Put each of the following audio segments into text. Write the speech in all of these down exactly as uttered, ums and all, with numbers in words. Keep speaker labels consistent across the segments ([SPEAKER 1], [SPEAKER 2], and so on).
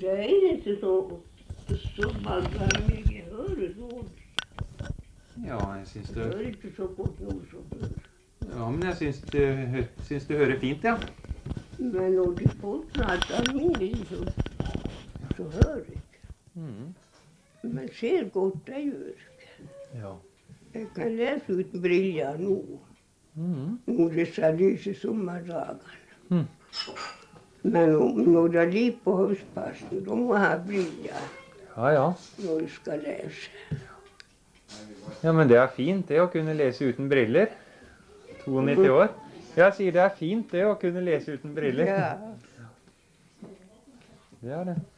[SPEAKER 1] det är inte så, så baggar mycket höret åt.
[SPEAKER 2] Ja, jeg synes
[SPEAKER 1] Det
[SPEAKER 2] det...
[SPEAKER 1] är inte så gott nog som før.
[SPEAKER 2] Ja, men jeg synes det, synes det hører fint, ja.
[SPEAKER 1] Men når de folk pratar mindre så, så hör jag.
[SPEAKER 2] Mm.
[SPEAKER 1] Men ser gott det gör.
[SPEAKER 2] Ja.
[SPEAKER 1] Jag kan läsa ut brillor nu.
[SPEAKER 2] Mm.
[SPEAKER 1] Nu dessa lyse sommardagarna.
[SPEAKER 2] Mm.
[SPEAKER 1] Men om några liv på höstpassen, de må ha brillor
[SPEAKER 2] Ja, ja.
[SPEAKER 1] när de ska läsa.
[SPEAKER 2] Ja, men det er fint det å kunne lese uten briller. nittito år. Jeg sier det er fint det å kunne lese uten briller.
[SPEAKER 1] Ja.
[SPEAKER 2] Det er det.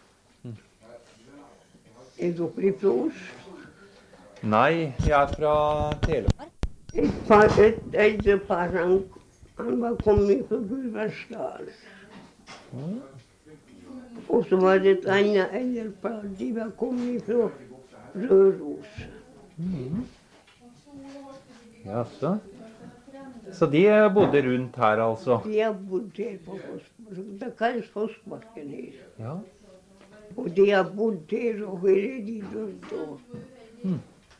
[SPEAKER 1] Är du ifrån oss?
[SPEAKER 2] Nei, jeg er fra Telemark.
[SPEAKER 1] Ett par, ett äldre par, han, han var kommit från Gullbergsdal.
[SPEAKER 2] Mm.
[SPEAKER 1] Och så var det ett annat äldre par, de var kommit från Röros.
[SPEAKER 2] Mm. Jaså. Så de bodde rundt her altså?
[SPEAKER 1] De har bott här på Forsbacken, det kallas Forsbacken här.
[SPEAKER 2] Ja.
[SPEAKER 1] Och de har bott här och hela de runt och.
[SPEAKER 2] Mm.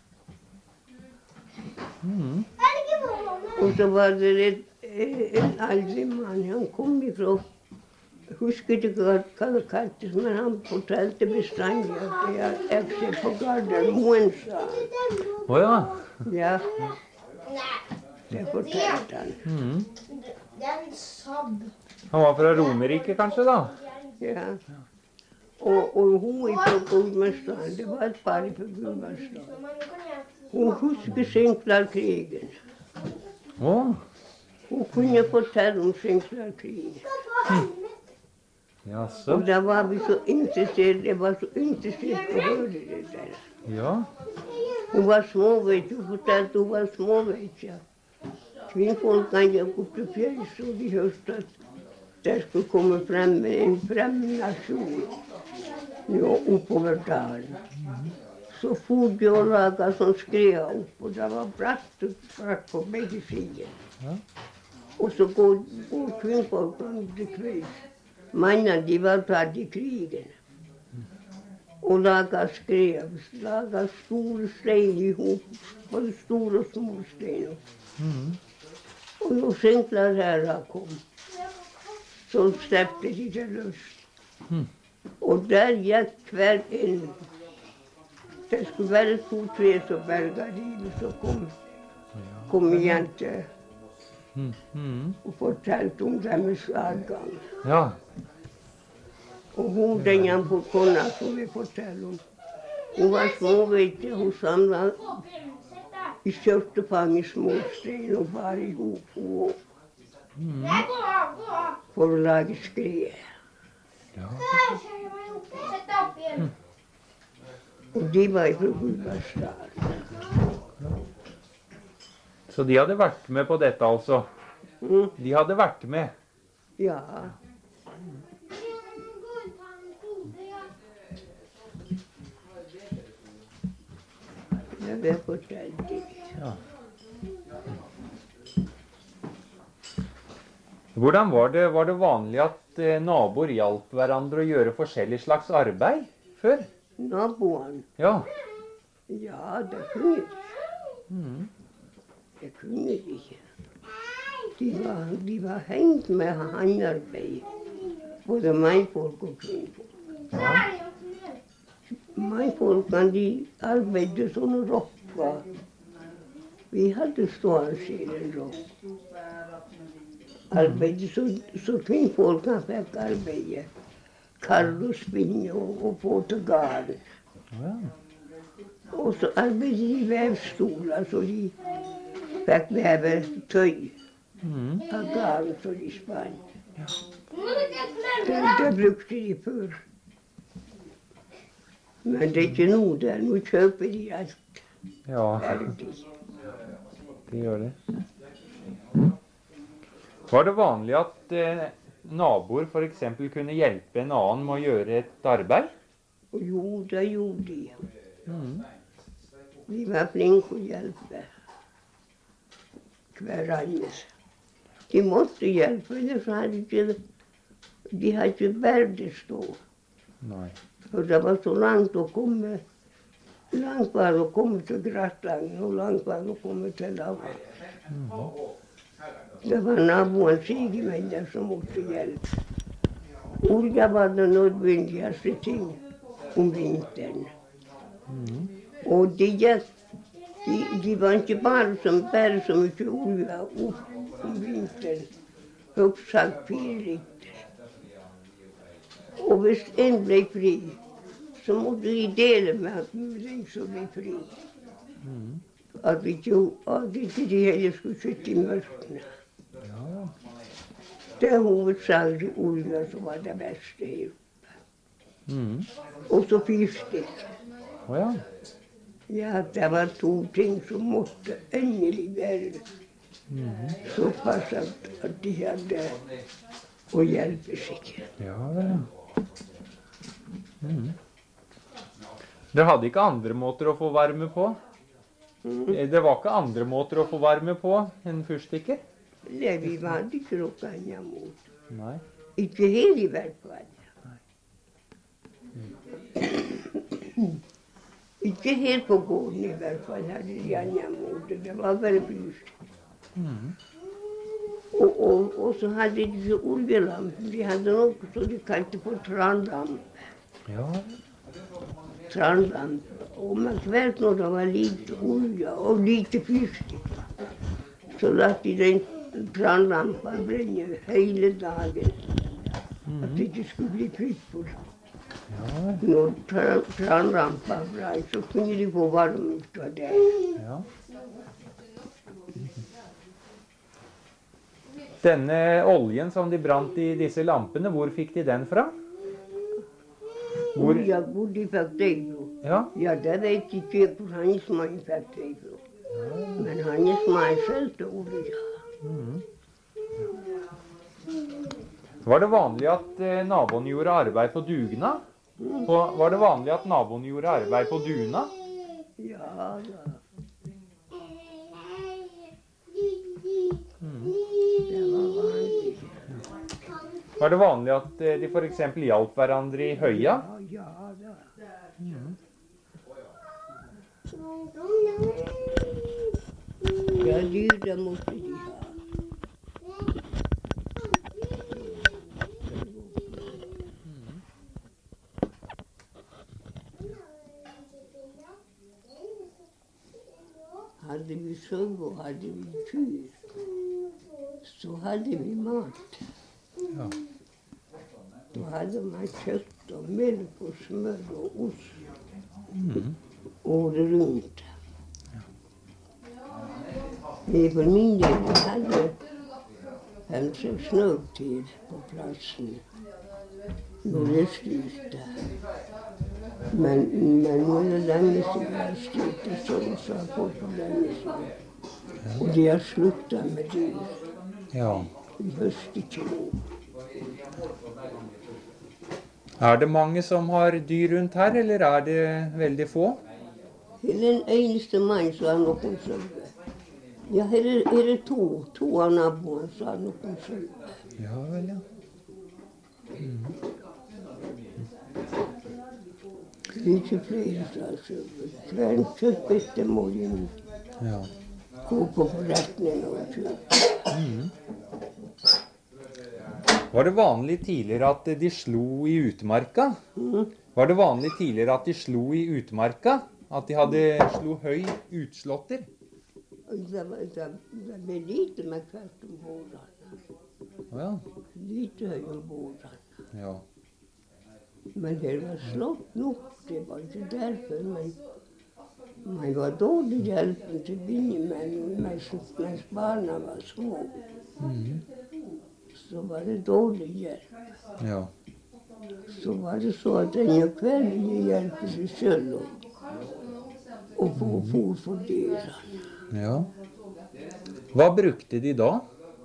[SPEAKER 2] Mm.
[SPEAKER 1] Och så var det ett, en äldre man, han kom ifrån, husker inte vad det kallades, men han fortalte bestandigt att jag ägde på Gardermoen, sa han.
[SPEAKER 2] Å ja.
[SPEAKER 1] Ja, det fortalte han.
[SPEAKER 2] Mm.
[SPEAKER 3] Det er en sabb.
[SPEAKER 2] Han var fra Romerike kanskje da?
[SPEAKER 1] Ja. Och, och hon ifrån Gullbergsdal, det var ett par ifrån Gullbergsdal. Hon husker Sinklarkrigen.
[SPEAKER 2] Å.
[SPEAKER 1] Hon kunde fortælle om Sinklarkrigen.
[SPEAKER 2] Jaså.
[SPEAKER 1] Och där var vi så intresserade, det var så intresserade att höra det där.
[SPEAKER 2] Ja.
[SPEAKER 1] Hon var små, vet du, fortalte hon var små, vet jag. Kvinnfolkan gick upp till fjälls och de hörde att där skulle komma fram en främnation. Ja, upp över dalen. Så for de och lagade som skrev upp och det var bratt och bratt på bägge sidor.
[SPEAKER 2] Ja.
[SPEAKER 1] Och så går, går kvinnfolkan till kvälls. Mannen, de var tatt i krigen. Och laga skrev, laga stor sten ihop, både stor och små sten.
[SPEAKER 2] Mm.
[SPEAKER 1] Och då Sinklar här kom, så släppte de det löst.
[SPEAKER 2] Mm.
[SPEAKER 1] Och där gick kväll in. Det skulle vara två, tre så bergade de, så kom, kom igen till
[SPEAKER 2] Mm. Mm.
[SPEAKER 1] och fortalte om det med slaggang.
[SPEAKER 2] Ja.
[SPEAKER 1] Och hon, den jag får kunna, som vi fortäller om. Hon var små, vet jag, hon samlade i kjørtefang i småsten och bar ihop och
[SPEAKER 2] Mm.
[SPEAKER 1] för att laga skrev.
[SPEAKER 2] Ja.
[SPEAKER 3] Sett deg opp igjen.
[SPEAKER 1] Och de var ifrån Gullbergsdal.
[SPEAKER 2] Så de hadde vært med på dette altså?
[SPEAKER 1] Mm.
[SPEAKER 2] De hadde vært med?
[SPEAKER 1] Ja, det var fortalt det.
[SPEAKER 2] Ja. Hvordan var det, var det vanlig at eh, naboer hjalp hverandre å gjøre forskjellig slags arbeid før?
[SPEAKER 1] Naboen,
[SPEAKER 2] Ja.
[SPEAKER 1] ja, det kunde de.
[SPEAKER 2] Mm.
[SPEAKER 1] Det kunde de ikke. De var, de var hengt med handarbeid, både mannfolk og kvinnfolk. Mannfolkene, de arbeidet sånne rokker. Vi hadde stående en rock. Arbeidet så, så kvinnfolkene fikk arbeide. Karl og spinne og, og få til garn.
[SPEAKER 2] Ja.
[SPEAKER 1] Og så arbeidet de vevstoler, så de fikk veve tøy
[SPEAKER 2] Mm.
[SPEAKER 1] av garn så de spant. Det, det brukte de før. Men det er ikke noe der. Nå kjøper de alt
[SPEAKER 2] Ja,
[SPEAKER 1] ferdig.
[SPEAKER 2] de gjør det. Var det vanlig at eh, naboer for eksempel kunne hjelpe en annen med å gjøre et arbeid?
[SPEAKER 1] Og jo, det gjorde de.
[SPEAKER 2] Mm.
[SPEAKER 1] De var flinke å hjelpe hverandre. De måtte hjelpe, ellers hadde ikke, de hadde ikke bært stå.
[SPEAKER 2] Nei.
[SPEAKER 1] For det var så langt å komme. Langt var å komme til Gratangen, og langt var å komme til Lava. Det var naboens sigemenn der som måtte hjelpe. Olja var det nødvendigste ting om vinteren. Og de, de, de var ikke bare som bare så mye olje opp om vinteren. Høyst sagt fire liter. Og hvis en ble fri, så måtte de dele med den som ble fri. At ikke, at ikke de heller skulle sitte i mørkene.
[SPEAKER 2] Ja.
[SPEAKER 1] Det er hovedsakelig olje som var det beste her oppe.
[SPEAKER 2] Mm.
[SPEAKER 1] Og så fisket.
[SPEAKER 2] Å ja.
[SPEAKER 1] Ja, det var to ting som måtte endelig være såpass at, at de hadde å hjelpe seg.
[SPEAKER 2] Ja vel, ja. Mm. Dere hadde ikke andre måter å få varme på? Det var ikke andre måter å få varme på enn fyrstikker?
[SPEAKER 1] Nei, vi hadde ikke noe annet mot.
[SPEAKER 2] Nei.
[SPEAKER 1] Ikke her i hvert fall. Ikke her på gården i hvert fall hadde de annet mot. Det var bare fyrstikk.
[SPEAKER 2] Mm.
[SPEAKER 1] Og, og, og så hadde de så oljelampen. De hadde noe som de kalte for tranlamp.
[SPEAKER 2] Ja.
[SPEAKER 1] Tranlamp. Og man kveldt når det var lite olje og lite fyrstikk, så latt de den tranlampa brenne hele dagen. At det ikke skulle bli kvitt på det.
[SPEAKER 2] Ja.
[SPEAKER 1] Når tra- tranlampa brant, så kunne de få varme ut av det.
[SPEAKER 2] Ja. Denne oljen som de brant i disse lampene, hvor fikk de den fra? Hvor?
[SPEAKER 1] Olja, hvor de fikk det fra.
[SPEAKER 2] Ja.
[SPEAKER 1] Ja, det vet jeg ikke hvor hans mann fikk det fra. Men hans mann solgte olja.
[SPEAKER 2] Mm. Var det vanlig at eh, naboen gjorde arbeid på dugnad? På, var det vanlig at naboen gjorde arbeid på dugnad?
[SPEAKER 1] Ja, ja.
[SPEAKER 2] Mm.
[SPEAKER 1] Det var vanlig.
[SPEAKER 2] Var det vanlig at eh, de for eksempel hjalp hverandre i høya?
[SPEAKER 1] Ja, ja, da.
[SPEAKER 2] Mm.
[SPEAKER 1] Ja, dyr, det måtte de ha. Hadde vi sau og hadde vi kyr, så hadde vi mat.
[SPEAKER 2] Ja.
[SPEAKER 1] Da hadde man kjøtt og melk og smør og ost
[SPEAKER 2] Mm.
[SPEAKER 1] året rundt. Vi for min del hadde fem-seks snøgtider på plassen når jeg styrte. Men, men nå er det lenge siden jeg styrte, så så har jeg fått for lenge siden. Og de har sluttet med dyr.
[SPEAKER 2] Ja.
[SPEAKER 1] Vi høster ikke nå.
[SPEAKER 2] Er det mange som har dyr rundt her, eller er det veldig få?
[SPEAKER 1] Her er den eneste mann som har noen sauer. Ja, her er, her er to, to av naboene som har noen sauer.
[SPEAKER 2] Ja vel, ja.
[SPEAKER 1] Det er ikke flere som har sauer. Hver kjøp etter morgenen.
[SPEAKER 2] Ja.
[SPEAKER 1] Gå på forretningen og kjøpe.
[SPEAKER 2] Mm. Var det vanlig tidligere at de slo i utmarka?
[SPEAKER 1] Mm.
[SPEAKER 2] Var det vanlig tidligere at de slo i utmarka? At de hadde slo høy utslåtter?
[SPEAKER 1] Det, var, det, det ble lite med hvert om vårene.
[SPEAKER 2] Å ja.
[SPEAKER 1] Lite høy om vårene.
[SPEAKER 2] Ja.
[SPEAKER 1] Men det var slått nok. Det var ikke derfor. Men man var dårlig hjelpen til bindemenn mens, mens barna var små.
[SPEAKER 2] Mm.
[SPEAKER 1] Så var det dårlig hjelp.
[SPEAKER 2] Ja.
[SPEAKER 1] Så var det så at denne kvelden de hjelper seg selv og, og få fôr for dyrene.
[SPEAKER 2] Ja. Hva brukte de da?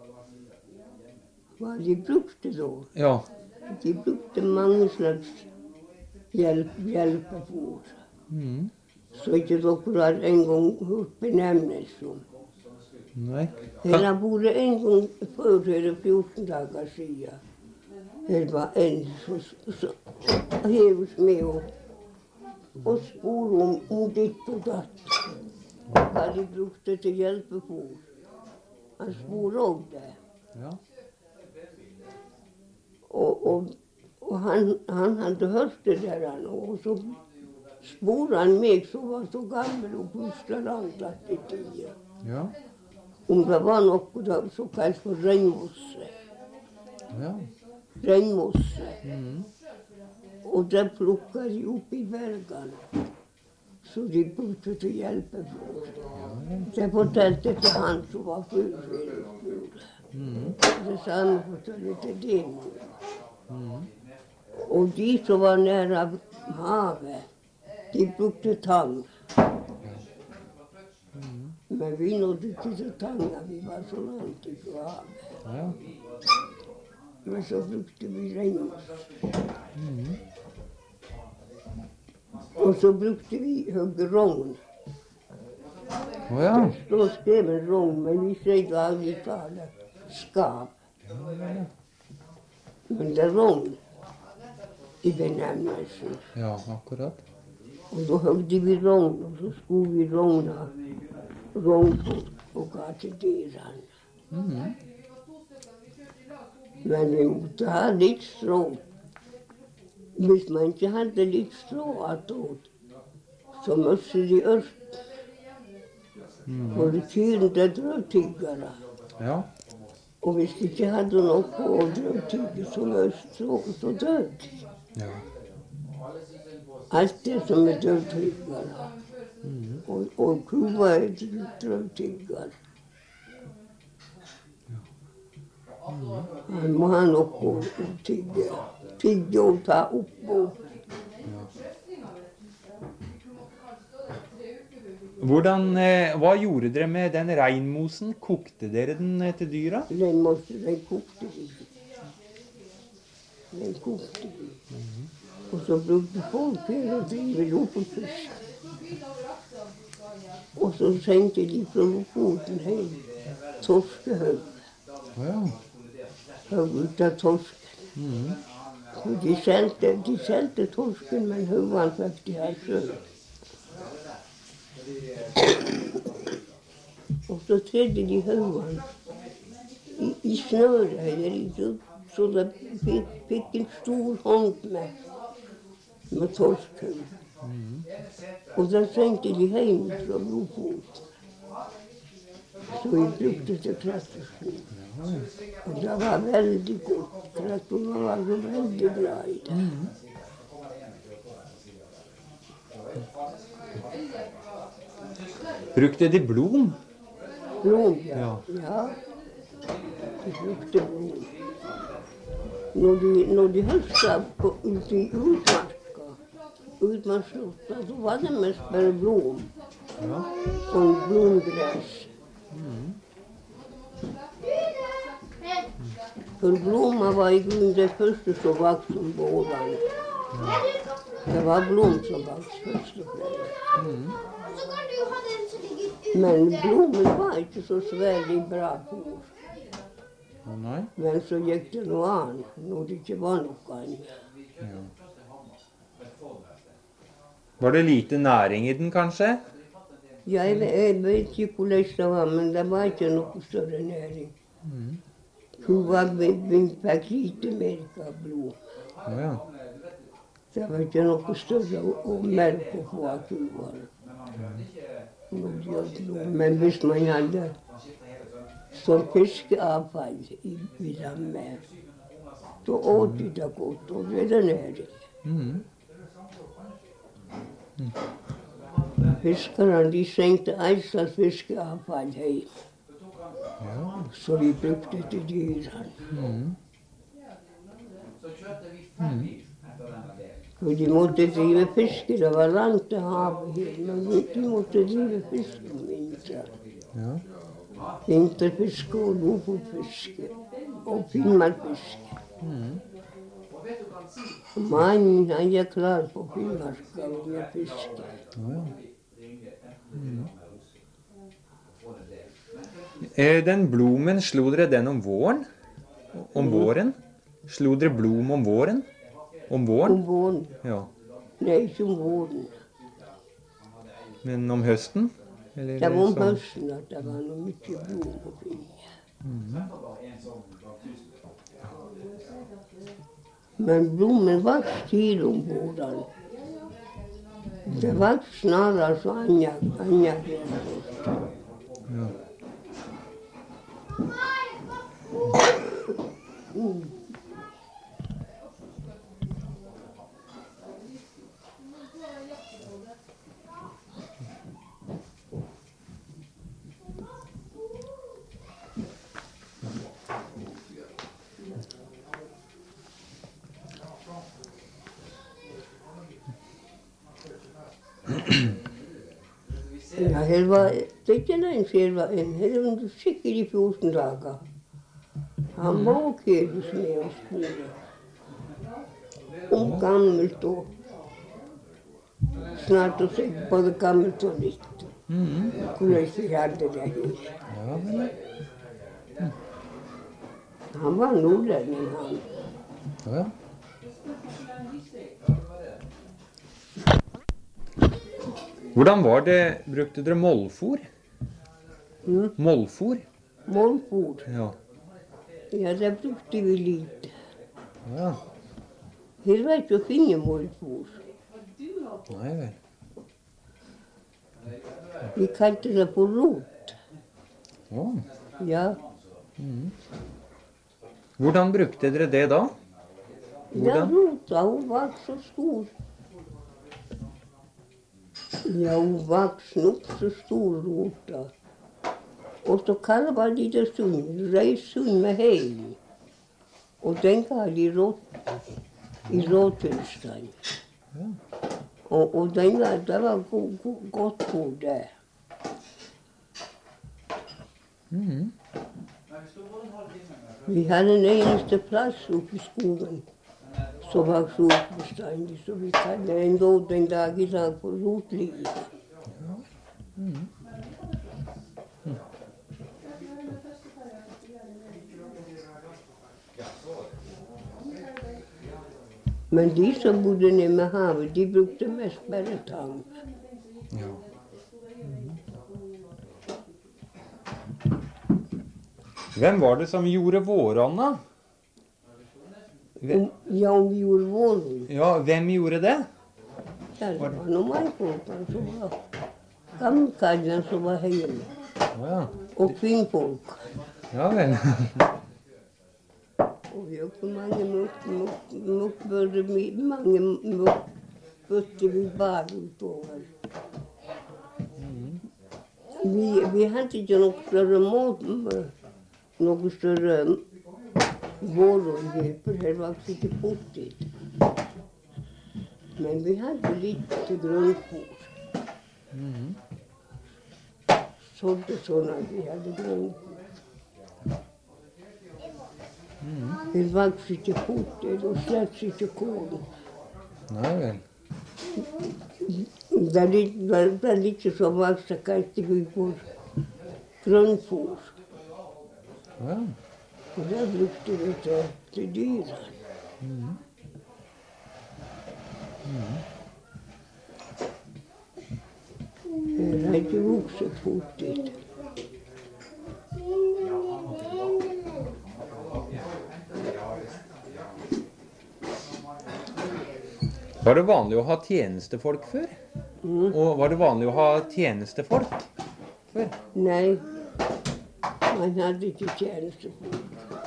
[SPEAKER 1] Hva de brukte da?
[SPEAKER 2] Ja.
[SPEAKER 1] De brukte mange slags hjelp, hjelp og fôr.
[SPEAKER 2] Mm.
[SPEAKER 1] Så ikke dere har en gang hørt benevnelse om.
[SPEAKER 2] Nei.
[SPEAKER 1] Her har vært en gang før, her er fjorten dager siden. Her var en som heves med og, og spore om, om ditt og datt. Hva de brukte til hjelpefôr. Han spore også det.
[SPEAKER 2] Ja.
[SPEAKER 1] Og, og, og han, han hadde hørt det der, han, og så spore han meg som var så gammel og pustet langt at i tida.
[SPEAKER 2] Ja.
[SPEAKER 1] Om det var noe da, så kalt for regnmosse.
[SPEAKER 2] Ja.
[SPEAKER 1] Regnmosse.
[SPEAKER 2] Mhm.
[SPEAKER 1] Og det plukket de opp i bergene. Så de brukte til hjelpefôr. Det fortalte til han som var fullfylt.
[SPEAKER 2] Mhm.
[SPEAKER 1] Det samme fortalte til dem.
[SPEAKER 2] Mhm.
[SPEAKER 1] Og de som var nær av havet, de brukte tang. Men vi nådde ikke til tanga, vi var så langt ifra havet.
[SPEAKER 2] Ja.
[SPEAKER 1] Men så brukte vi regnmosse.
[SPEAKER 2] Mhm.
[SPEAKER 1] Og så brukte vi hugge rogn.
[SPEAKER 2] Å ja.
[SPEAKER 1] Det står skrevet rogn, men vi sier daglig tale skap. Men det er rogn i benevnelsen.
[SPEAKER 2] Ja, akkurat.
[SPEAKER 1] Og da hugde vi rogn, og så skulle vi rogna rogn på og ga til dyrene.
[SPEAKER 2] Mhm.
[SPEAKER 1] Men vi måtte ha litt strå. Hvis man ikke hadde litt strå attåt, så møtte de ørst. For kyrne det drøvtyggere.
[SPEAKER 2] Ja.
[SPEAKER 1] Og hvis de ikke hadde noe å drøvtygge, så møtte strå, så døde de.
[SPEAKER 2] Ja.
[SPEAKER 1] Alt det som er drøvtyggere. Og, og kuva er drøvtyggere. Han må ha noe å tygge. Tygge og ta opp og
[SPEAKER 2] Hvordan, eh, hva gjorde dere med den reinmosen? Kokte dere den eh, til dyra?
[SPEAKER 1] den måtte den kokte vi. Den kokte vi. Og så brukte folk her og drive lofofisk. Og så sendte de fra Lofoten hjem torskehaug.
[SPEAKER 2] Å ja.
[SPEAKER 1] Haug ut av torsken.
[SPEAKER 2] Mhm.
[SPEAKER 1] Så de solgte, de solgte torsken, men haugene fikk de ha sjøl. Og så tredde de haugene i, i snøret, eller i så, så de fikk, fikk en stor hånd med, med torskhaug. Og da sendte de hjem fra Lofoten. Så vi brukte til trettersken. Og det var veldig godt. Trettorna var så veldig glad i det.
[SPEAKER 2] Brukte de blom?
[SPEAKER 1] Blom, ja.
[SPEAKER 2] Ja.
[SPEAKER 1] Ja. De brukte blom. Når de, når de høstet på, ute i utmarka, utmarkslotta, så var det mest bare blom.
[SPEAKER 2] Ja.
[SPEAKER 1] Sånn blomgræs. For blomma var i grunnen det første som vokste om bådene. Det var blom som vokste først og fremst.
[SPEAKER 3] Så kan du ha den som ligger ute.
[SPEAKER 1] Men blomen var ikke så svært bra fôr.
[SPEAKER 2] Å nei.
[SPEAKER 1] Men så gikk det noe annet, når det ikke var noe annet.
[SPEAKER 2] Ja. Var det lite næring i den, kanskje?
[SPEAKER 1] Jeg, jeg vet ikke hvordan det var, men det var ikke noe større næring. Hun var begynt fikk lite melk av blod.
[SPEAKER 2] Å ja.
[SPEAKER 1] Det var ikke noe større å, å melke på av kuer. Når de åt blod. Men hvis man hadde sånn fiskeavfall i, i lammet, så åt de det godt, og det er det næring.
[SPEAKER 2] Mhm.
[SPEAKER 1] Fiskerne de sendte alt slags fiskeavfall hjem,
[SPEAKER 2] Ja.
[SPEAKER 1] så vi brukte til dyrene.
[SPEAKER 2] Mhm.
[SPEAKER 1] For de måtte drive fiske, det var langt til havet her, men de måtte drive fiske om vinteren.
[SPEAKER 2] Ja.
[SPEAKER 1] Vinterfiske og lofotfiske og finnmarkfiske.
[SPEAKER 2] Mhm.
[SPEAKER 1] Mannen han er klar på Finnmarka med fiske.
[SPEAKER 2] Å ja. Eh, Den blomen, slo dere den om våren? Om våren? Slo dere blom om våren? Om våren?
[SPEAKER 1] Om våren.
[SPEAKER 2] Ja.
[SPEAKER 1] Nej, ikke om våren.
[SPEAKER 2] Men om høsten? Eller
[SPEAKER 1] Det var om
[SPEAKER 2] sånn-
[SPEAKER 1] høsten at det var noe mye blom oppi. Men blommen vokste tidlig om våren. Det vokste snarere så andre andre grenser.
[SPEAKER 2] Ja.
[SPEAKER 1] Ja, her var det ikke lenge siden var en. Her var det skikkelig fjorten dager. Han var og kjedes med oss både. Om gammelt og snart å se både gammelt og nytt.
[SPEAKER 2] Mhm.
[SPEAKER 1] Hvordan vi hadde det her.
[SPEAKER 2] Ja, vel.
[SPEAKER 1] Han var nordlending, han.
[SPEAKER 2] Ja. Hvordan var det? Brukte dere mollfôr?
[SPEAKER 1] Mm.
[SPEAKER 2] Mollfôr?
[SPEAKER 1] Målfôr.
[SPEAKER 2] Ja.
[SPEAKER 1] Ja, det brukte vi lite.
[SPEAKER 2] Ja.
[SPEAKER 1] Her var ikke å finne målfôr.
[SPEAKER 2] Nei vel.
[SPEAKER 1] Vi kalte det for rot.
[SPEAKER 2] Ja.
[SPEAKER 1] Ja.
[SPEAKER 2] Hvordan brukte dere det da?
[SPEAKER 1] Ja,
[SPEAKER 2] Hvordan?
[SPEAKER 1] rota, hun var så stor. Ja, hun var nok så stor rota. Og så kalva de det sund, reis sund med heil. Og den ga de rått i råtilstand. Og, og den var, det var go, go, godt for det.
[SPEAKER 2] Mhm.
[SPEAKER 1] Vi hadde en eneste plass oppe i skogen som var så bestandig, så vi kalte den da den dag i dag for rotlivet. Men de som bodde nede med havet, de brukte mest bare tang.
[SPEAKER 2] Ja. Hvem var det som gjorde våronna? Hvem,
[SPEAKER 1] Om, ja, om vi gjorde våren.
[SPEAKER 2] ja, hvem gjorde det?
[SPEAKER 1] Ja, det var noen mannfolkene som var gammelkarene som var hjemme.
[SPEAKER 2] Ja,
[SPEAKER 1] Og kvinnfolk.
[SPEAKER 2] ja vel.
[SPEAKER 1] Og vi hadde mange motbøtter, mange motbøtter vi bar utover. Vi, vi hadde ikke noe større mål, noe større vårhåndhjelp, for her var ikke potet. Men vi hadde litt grønnfôr. Sådde sånn at vi hadde grønnfôr. Det var ikke potet og slett ikke kål.
[SPEAKER 2] Nei vel.
[SPEAKER 1] Det er litt, det er litt som var så kalte vi for grønnfôr.
[SPEAKER 2] Ja.
[SPEAKER 1] Og det brukte vi til, til dyra. Det har ikke vokset potet.
[SPEAKER 2] Var det vanlig å ha tjenestefolk før?
[SPEAKER 1] Mm.
[SPEAKER 2] Og var det vanlig å ha tjenestefolk før?
[SPEAKER 1] Nei, man hadde ikke tjenestefolk.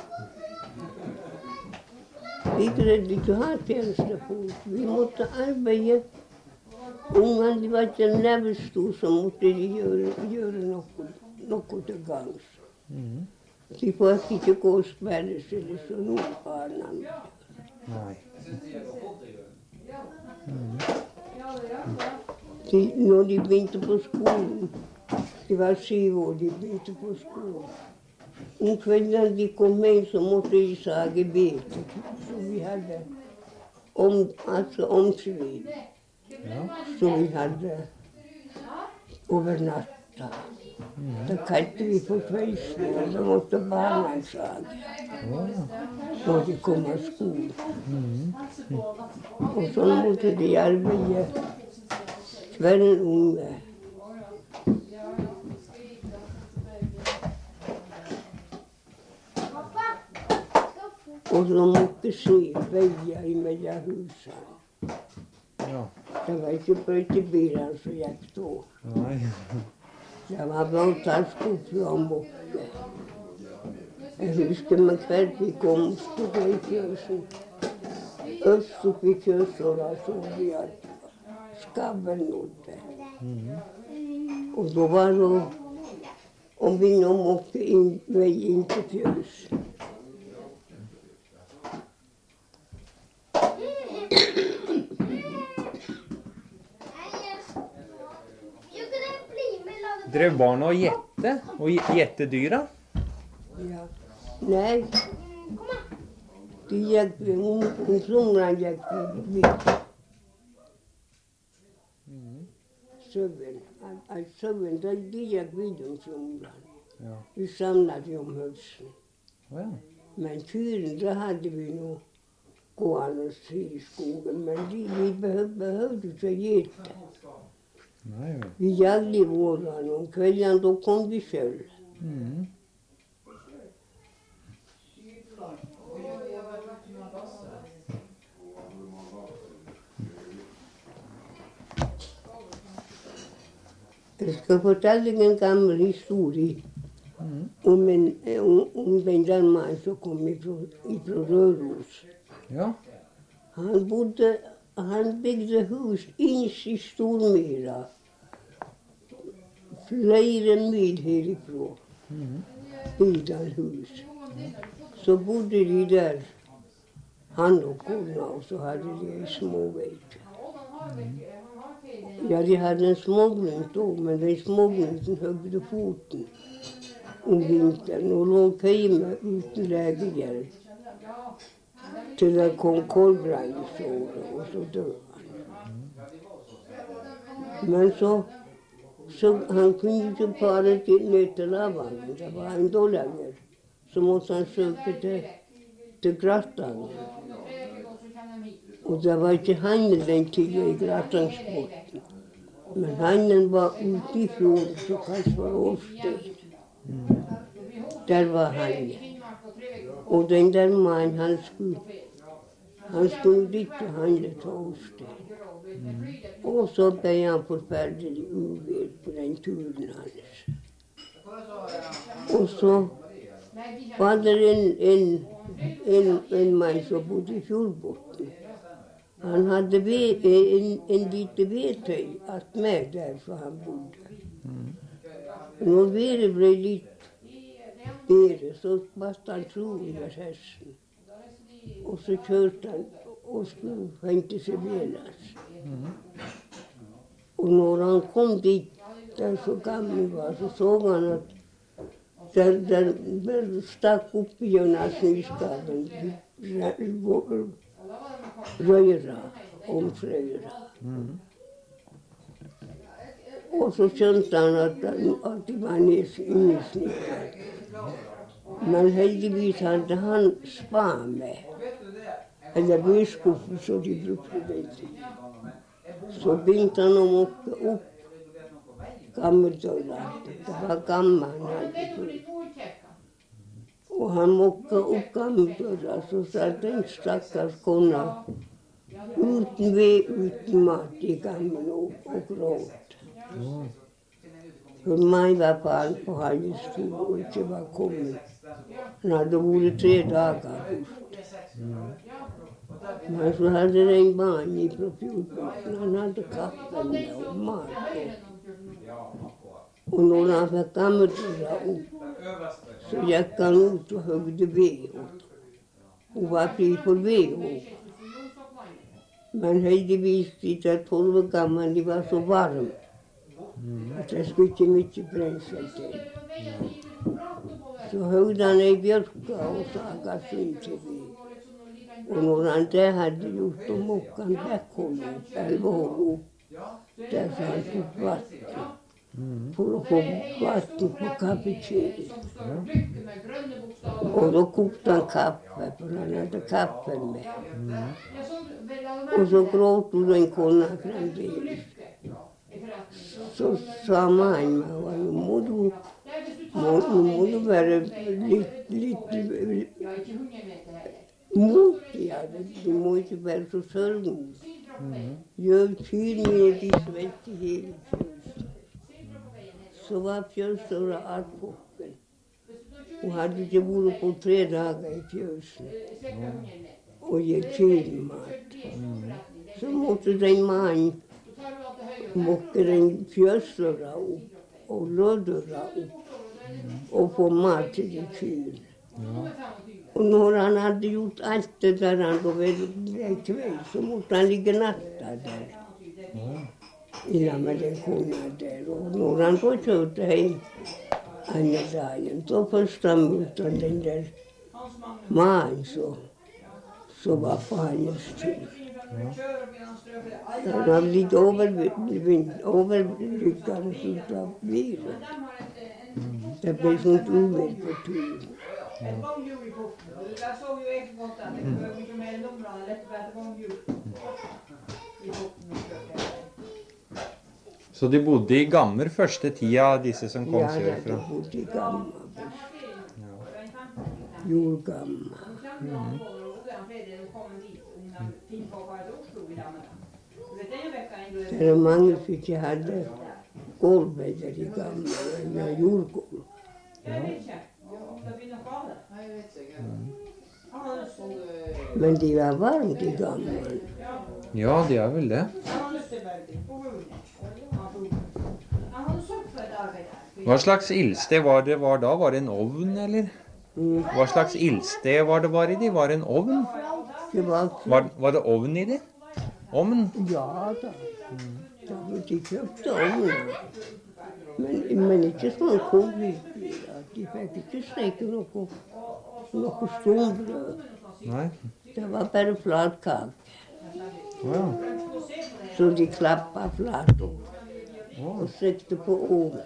[SPEAKER 1] Vi greide ikke å ha tjenestefolk. Vi måtte arbeide. Ungene de var ikke nevestore, så måtte de gjøre, gjøre noe, noe til gangs. De fikk ikke gå og spille seg som noen barna.
[SPEAKER 2] Nei.
[SPEAKER 1] De, når de begynte på skolen, de var syv år, de begynte på skolen. Om kvelden de kom hjem, så måtte de sage beter. Så vi hadde om, altså omsvinn.
[SPEAKER 2] Ja.
[SPEAKER 1] Så vi hadde over natt. grottan. Då kallade vi på kvällsskolan, då måste barnen saga. Och det kommer skol. Och så måste de arbeta kvällen unge. Och så måste se väggar emellan husen.
[SPEAKER 2] Ja.
[SPEAKER 1] Det var ikke brøytebiler som gikk da.
[SPEAKER 2] Nei.
[SPEAKER 1] Det var blåtarskog og mokke. Jeg husker meg hvert vi kom stod i fjøsen. Øst oppi Kjøsåla så vi at skabben nådde. Og da var det å begynne å mokke inn, vei inn til fjøsen.
[SPEAKER 2] Drev barna og gjette? Og gjette dyra?
[SPEAKER 1] Ja. Nei. De gikk om sommeren gikk vi. Søvn. Søvn, de gikk vidt om sommeren.
[SPEAKER 2] Ja.
[SPEAKER 1] Vi samlet om høsten.
[SPEAKER 2] Ja.
[SPEAKER 1] Men kyrene, da hadde vi noe gående i skogen. Men de, vi behøvde, behøvde ikke gjette.
[SPEAKER 2] Nei, vel.
[SPEAKER 1] Vi jagde i vårene, om kvelden da kom vi selv.
[SPEAKER 2] Mm. Jeg skal fortelle deg en gammel historie Mm.
[SPEAKER 1] om, en, om, om den der mannen som kom ifra, ifra Røros.
[SPEAKER 2] Ja.
[SPEAKER 1] Han bodde, han bygde hus inns i Stormyra. Flere mil herifra.
[SPEAKER 2] Mm.
[SPEAKER 1] Bygde han hus. Så bodde de der, han og kona, og så hadde de en småveit. Ja, de hadde en småglunt òg, men den småglunten høgde foten om vinteren og lå hjemme uten legehjelp. Til det kom kålbra i såret, og så døde han. Men så, så han kunne ikke fare til ned til Lavangen, det var enda lenger. Så måtte han søke til, til Gratangen. Og det var ikke handel den tiden i Gratangsbotn. Men handelen var ute i fjorden, så kanskje var Årstein. Der var handelen. Og den der mannen, han skulle, han skulle ikke handle til Årstein. Og så ble han forferdelig uvær på den turen hans. Og så var det en, en, en, en mann som bodde i Fjordbotn. Han hadde ved, en, en lite vedtøy attmed der for han bodde. Når været ble litt bedre, så basta han tro over hesten. Og så kjørte han og skulle hente seg velas. Og når han kom dit, der så gammel var, så så han at der, der, der stakk opp i snøskaven røyra, omfrøyra.
[SPEAKER 2] Mm.
[SPEAKER 1] Og så skjønte han at, at de var inne i snikken. Men heldigvis hadde han spa med, eller vedskuffer som de brukte det til. Så begynte han å mokke opp gammeldøra. Det var gammel han hadde før. Og han mokka opp gammeldøra, så satt den stakkars kona uten ved, uten mat i gangen og, og gråt.
[SPEAKER 2] Ja.
[SPEAKER 1] For meg var barn på halvstor og ikke var kommet. Han hadde vært tre dager borte. Men så hadde det en barn fra Fjordbotn. Han hadde kaffen og mat. Og når han fikk gammeldøra opp, så gikk han ut og høgde ved. Hun var fri for ved òg. Men heldigvis de der tolv gamle, de var så varme. At det skulle ikke mye brensel til. Så høgde han ei bjørka og saga sund til ved. Og når han det hadde gjort, så mokka han bekkholdet opp, elveholdet opp, der så han tok vatten. for å få vann på kaffekjelen. Og da kokte han kaffe, for han hadde kaffe med. Og så gråt hun den kona fremdeles. Så sa mannen meg, nå må du, må, nå må du være litt, litt motig av det. Du må ikke være så sørgende. Gjør kyrene de svelte hele fjøsen. Så var fjøsåret artbukken. Hun hadde ikke vært på tre dager i fjøsen. Og gitt kyrene mat. Så måtte den mannen mokke den fjøsåret opp og rødåret opp og få mat til de kyrene. Og når han hadde gjort alt det der han da var en kveld, så måtte han ligge natta der. I lag med den kona der. Og når han da kjørte hjem andre dagen, da først han møtte han den der mannen så, så var på hans tur. Han hadde blitt overlykkende ut av bilen. Det ble sånt uvær på turen.
[SPEAKER 2] Så de bodde i Gammer første tida, disse som kom
[SPEAKER 1] Ja,
[SPEAKER 2] sørfra?
[SPEAKER 1] de bodde i Gammer. Jordgammer. Det er mange som ikke hadde gulvet der i Gammer, eller jordgulv. Men de var varmt i Gammer.
[SPEAKER 2] Ja, de er vel det. Hva slags ildsted var det var da? Var det en ovn, eller?
[SPEAKER 1] Mm.
[SPEAKER 2] Hva slags ildsted var det var i de? Var det en ovn?
[SPEAKER 1] Det var,
[SPEAKER 2] Var, var det ovn i de? Ovn?
[SPEAKER 1] ja da. Da ble de kjøpte ovner. Men, men ikke sånn kobling. De fikk ikke steke noe, noe stombrød.
[SPEAKER 2] Nei.
[SPEAKER 1] Det var bare flatkake.
[SPEAKER 2] Ja.
[SPEAKER 1] Så de klappa flat og, og stekte på ovnen.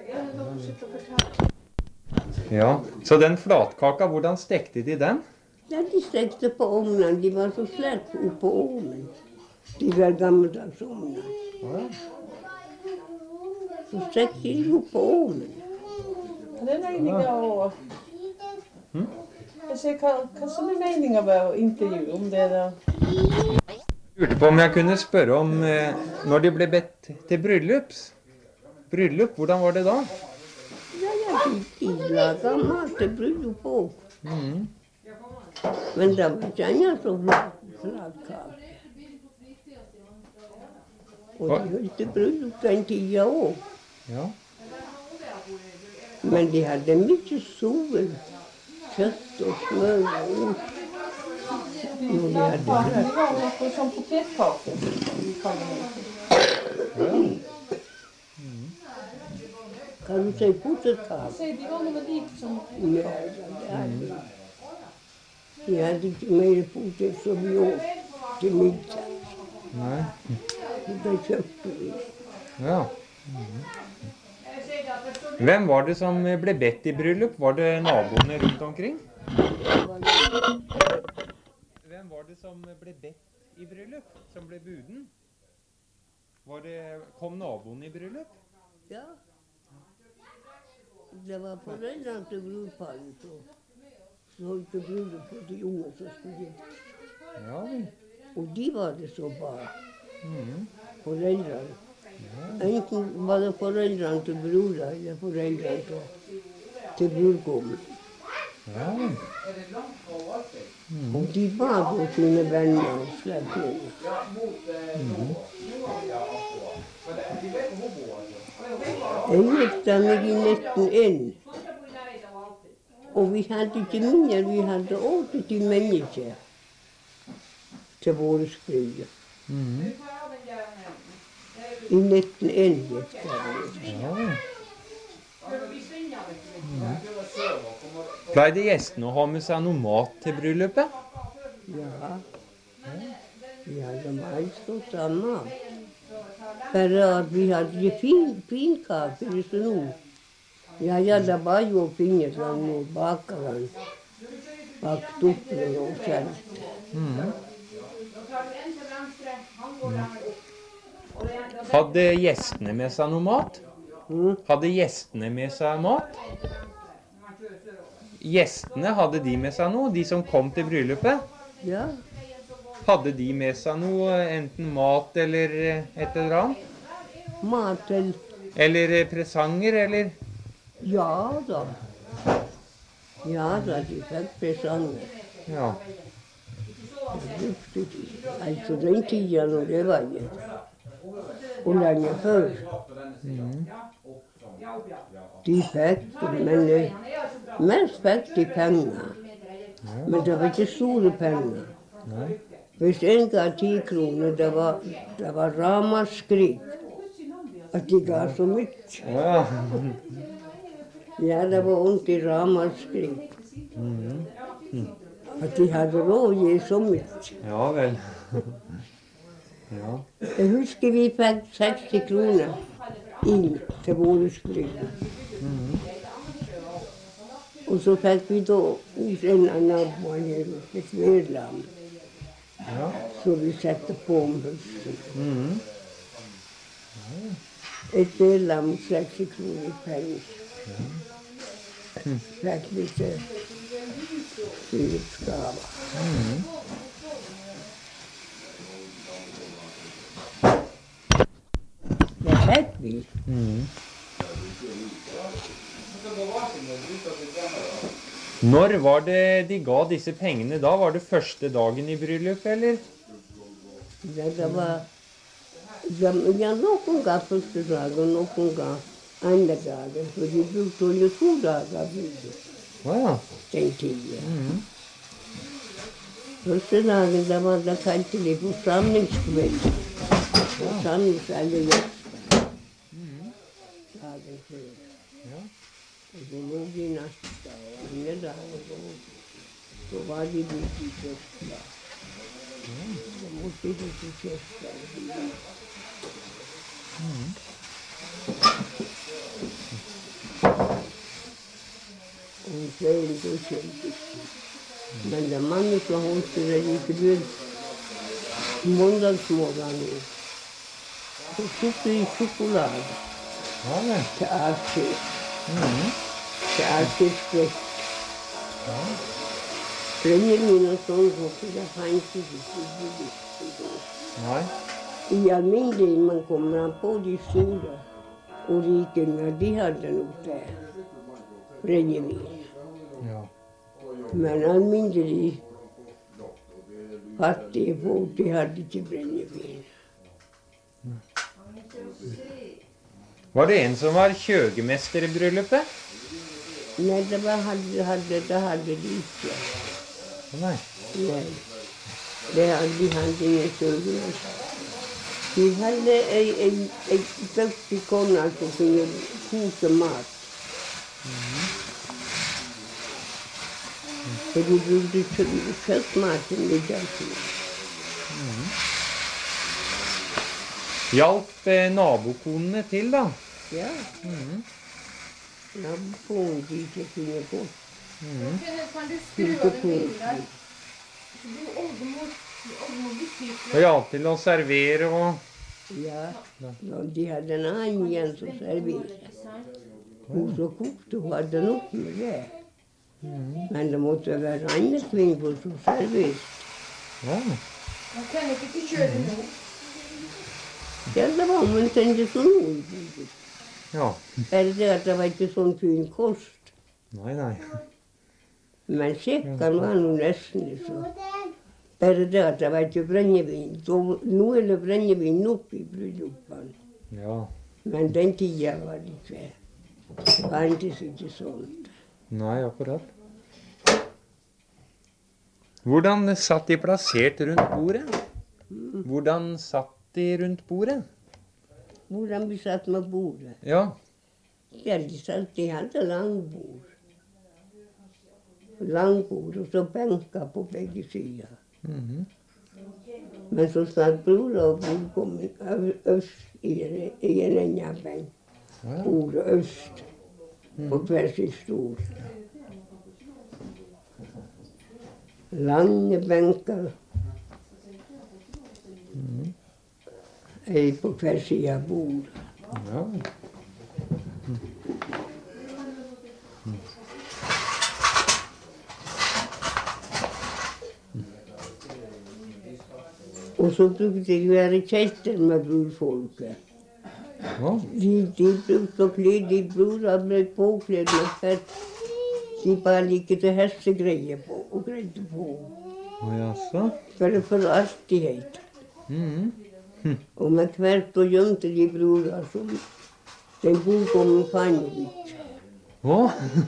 [SPEAKER 2] Ja. Så den flatkaka, hvordan stekte de den?
[SPEAKER 1] Ja, de stekte på ovnen. De var så slett på ovnen. De var gammeldags ovnen.
[SPEAKER 2] Ja.
[SPEAKER 1] Så stekte de jo på ovnen.
[SPEAKER 4] Det er meningen å... Jeg ser hva, hva som er meningen med å intervjue om det da.
[SPEAKER 2] Jeg lurte på om jeg kunne spørre om eh, når de ble bedt til bryllups. Bryllup, hvordan var det da?
[SPEAKER 1] Ja, ja, de, de laget mat til bryllup også.
[SPEAKER 2] Mhm.
[SPEAKER 1] Men det var ikke annet som flatkake. Og de holdt bryllup den tida også.
[SPEAKER 2] Ja.
[SPEAKER 1] Men de hadde mye sol, kjøtt og smør og ost. Jo, de hadde
[SPEAKER 4] Det
[SPEAKER 1] det.
[SPEAKER 4] var noe sånn potetkake. Vi kaller det.
[SPEAKER 1] Kan du si potetkake?
[SPEAKER 4] Se, de var noe dit som...
[SPEAKER 1] Ja, det hadde de. De hadde ikke mer potet som vi åt til middag.
[SPEAKER 2] Nei.
[SPEAKER 1] Så det kjøpte vi.
[SPEAKER 2] Ja. Hvem var det som ble bedt i bryllup? Var det naboene rundt omkring? Hvem var det som ble bedt i bryllup? Som ble buden? Var det, kom naboen i bryllup?
[SPEAKER 1] Ja. Det var foreldrene til brudparet som holdt bryllup på de unge som skulle gifte.
[SPEAKER 2] Ja, vel.
[SPEAKER 1] Og de var det som bar.
[SPEAKER 2] Mhm.
[SPEAKER 1] Foreldrene. Enten var det foreldrene til brura eller foreldrene til, til brudgommen.
[SPEAKER 2] Ja, vel.
[SPEAKER 1] Og de var da sine venner og slektninger. Jeg gifta meg i nitten én. Og vi hadde ikke mindre, vi hadde åtti mennesker til våre bryllup.
[SPEAKER 2] Mhm.
[SPEAKER 1] I nitten én gifta vi.
[SPEAKER 2] Ja, vel. Pleide gjestene å ha med seg noe mat til bryllupet?
[SPEAKER 1] Ja. Vi hadde mais og mat. Bare at vi hadde fin, finkaker i snor. Ja, ja, det var jo å finne sånn noe bakeren. Bakt opp og kjent.
[SPEAKER 2] Mm. Hadde gjestene med seg noe mat?
[SPEAKER 1] Mm.
[SPEAKER 2] Hadde gjestene med seg mat? Gjestene, hadde de med seg noe? De som kom til bryllupet?
[SPEAKER 1] Ja,
[SPEAKER 2] Hadde de med seg noe, enten mat eller et eller annet?
[SPEAKER 1] mat til,
[SPEAKER 2] Eller presanger, eller?
[SPEAKER 1] ja da. Ja da, de fikk presanger.
[SPEAKER 2] Ja.
[SPEAKER 1] Det brukte de. Altså den tida når det var det. Og lenge før. De fikk det, men eh, mest fikk de penger. Men det var ikke store penger.
[SPEAKER 2] Nei.
[SPEAKER 1] Hvis en ga ti kroner, det var, det var ramaskrik. At de ga så mye.
[SPEAKER 2] Ja.
[SPEAKER 1] Ja, det var ondt i ramaskrik. At de hadde råd å gi så mye.
[SPEAKER 2] Ja vel. Ja.
[SPEAKER 1] Jeg husker vi fikk seksti kroner inn til våreskrik. Og så fikk vi da hos en annen nabo her ute, et vedlam.
[SPEAKER 2] Ja.
[SPEAKER 1] Så vi sette på om høsten.
[SPEAKER 2] Mhm.
[SPEAKER 1] Et vedlam, seksti kroner penger. Fikk vi til bryllupsgaver. Det fikk vi.
[SPEAKER 2] Mhm. Når var det de ga disse pengene da? Var det første dagen i bryllupet, eller?
[SPEAKER 1] Ja, det var ja, ja, noen ga første dagen, noen ga andre dagen. For de brukte jo to dager bryllup
[SPEAKER 2] Å ja.
[SPEAKER 1] den tiden.
[SPEAKER 2] Mhm.
[SPEAKER 1] Første dagen da var det kalte de forsamlingskveld. Forsamlings alle gjester. Dagen før.
[SPEAKER 2] Ja.
[SPEAKER 1] Og så lå de natta og andre dager. og Så var de blitt i kirka. Så måtte de til kirka. Og kvelden da kjente de. Men det er mange som holdt det like begynt. Måndagsmorgenen. Så tok de sjokolade
[SPEAKER 2] Ja vel.
[SPEAKER 1] til avskjed.
[SPEAKER 2] Mhm.
[SPEAKER 1] Til avskjedsfest. Brennevin og sånn, så det fantes ikke i bryllupet.
[SPEAKER 2] Nei.
[SPEAKER 1] I alminnelig, man kommer an på de store og rikene, de hadde nok det. Brennevin.
[SPEAKER 2] Ja.
[SPEAKER 1] Men alminnelig fattige folk, de hadde ikke brennevin.
[SPEAKER 2] Var det en som var kjøgemester i bryllupet?
[SPEAKER 1] Nei, det var, hadde, hadde, det hadde de ikke.
[SPEAKER 2] Nei.
[SPEAKER 1] Nei. Det hadde, de hadde ingen kjøgemester. De hadde ei, ei, ei dyktig kone som kunne koke mat. For de brukte kjø- kjøttmat til middagen.
[SPEAKER 2] Hjalp eh, nabokonene til, da?
[SPEAKER 1] Ja. Naboen de ikke kunne gå.
[SPEAKER 3] Kan du skru av den bilen der? Du, oldemor, oldemor butikken.
[SPEAKER 2] Og hjalp til å servere og
[SPEAKER 1] Ja, og de hadde en annen igjen som serverte. Hun som kokte, hun hadde nok med det. Men det måtte være andre kvinner som serverte.
[SPEAKER 2] Ja.
[SPEAKER 3] Man kan ikke kjøre nå.
[SPEAKER 1] Ja, det var omtrent sånn ord.
[SPEAKER 2] Ja.
[SPEAKER 1] Bare det at det var ikke sånn fin kost.
[SPEAKER 2] Nei, nei.
[SPEAKER 1] Men sekken var nå nesten liksom. Bare det at det var ikke brennevin. Så nå er det brennevin nok i bryllupene.
[SPEAKER 2] Ja.
[SPEAKER 1] Men den tida var det ikke. Det fantes ikke sånt.
[SPEAKER 2] Nei, akkurat. Hvordan satt de plassert rundt bordet? Hvordan satt de rundt bordet?
[SPEAKER 1] Hvordan vi satt med bordet.
[SPEAKER 2] Ja.
[SPEAKER 1] Ja, de satt, de hadde langbord. Langbord og så benker på begge sider.
[SPEAKER 2] Mhm.
[SPEAKER 1] Men så snart bror og bror kom øst i en enjabenk. Ordet øst på hver sin stol. Lange benker. Ei på hver side av bordet.
[SPEAKER 2] Ja.
[SPEAKER 1] Og så brukte jeg være kjetter med brorfolket.
[SPEAKER 2] Ja.
[SPEAKER 1] De, de brukte å kle, de brorene ble påkledd med fett. De bare likte til hestegreier på og greide på.
[SPEAKER 2] Å, jaså?
[SPEAKER 1] Bare for artighet.
[SPEAKER 2] Mhm.
[SPEAKER 1] Og med hvert og gjemte de brorene som den gode om Panovic.
[SPEAKER 2] Å?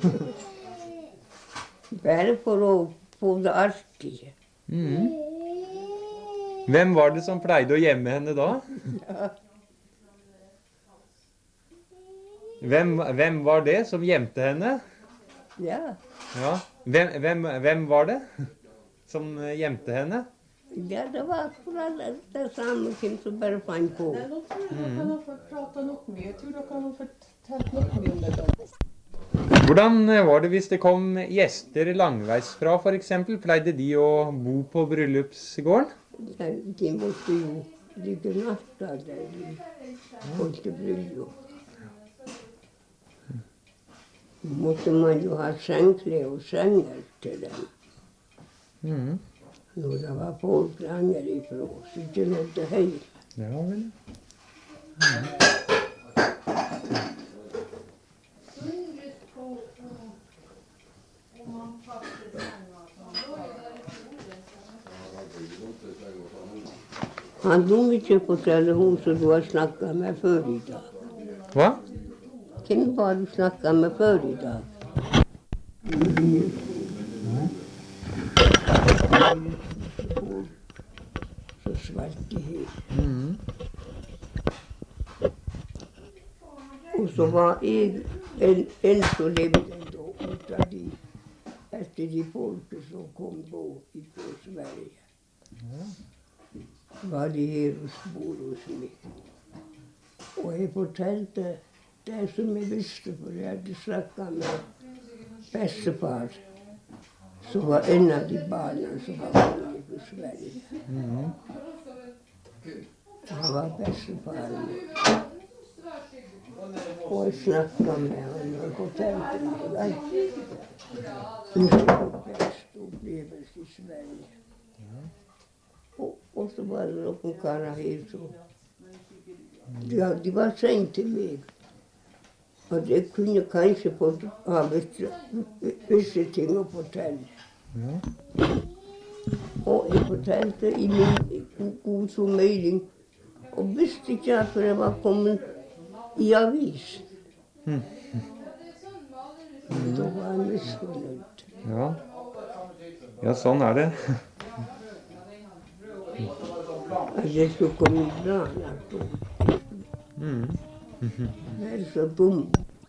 [SPEAKER 1] Bare for å få det artige.
[SPEAKER 2] Mhm. Hvem var det som pleide å gjemme henne da? Hvem, hvem var det som gjemte henne?
[SPEAKER 1] Ja.
[SPEAKER 2] Ja. Hvem, hvem, hvem var det som gjemte henne?
[SPEAKER 1] Ja, det var akkurat det, det samme hvem som bare fant på.
[SPEAKER 4] Nei, nå tror jeg dere kan ha fått prate nok mye. Jeg tror dere kan ha fortalt nok mye om det.
[SPEAKER 2] Hvordan var det hvis det kom gjester langveisfra for eksempel? Pleide de å bo på bryllupsgården?
[SPEAKER 1] De, de måtte jo ligge natta der de holdt bryllup. Måtte man jo ha sengklær og senger til dem.
[SPEAKER 2] Mhm.
[SPEAKER 1] Når det var folk lenger ifra, så ikke nådde høy.
[SPEAKER 2] Ja vel.
[SPEAKER 1] Han dum ikke fortelle hun som du har snakket med før i dag.
[SPEAKER 2] Hva?
[SPEAKER 1] Hvem var du snakket med før i dag? Så svart i hel.
[SPEAKER 2] Mhm.
[SPEAKER 1] Og så var jeg en, en som levde da ut av de, etter de folket som kom da fra Sverige. Var de her og spor hos meg. Og jeg fortalte det som jeg visste, for jeg hadde snakket med bestefar, som var en av de barna som var kommet fra Sverige.
[SPEAKER 2] Mhm.
[SPEAKER 1] Han var bestefaren min. Og jeg snakket med han og fortalte meg alt. Min beste opplevelse i Sverige. Og, og så var det noen karer her som de, de var sent til meg. Og jeg kunne kanskje fått ha visse, visse ting å fortelle.
[SPEAKER 2] Ja.
[SPEAKER 1] Og jeg fortalte i min god som meiling, og visste ikke at jeg var kommet i avis.
[SPEAKER 2] Mhm.
[SPEAKER 1] Da var jeg misfornøyd.
[SPEAKER 2] Ja. Ja, sånn er det.
[SPEAKER 1] At jeg skulle komme bra langt opp.
[SPEAKER 2] Mhm.
[SPEAKER 1] Jeg er så dum.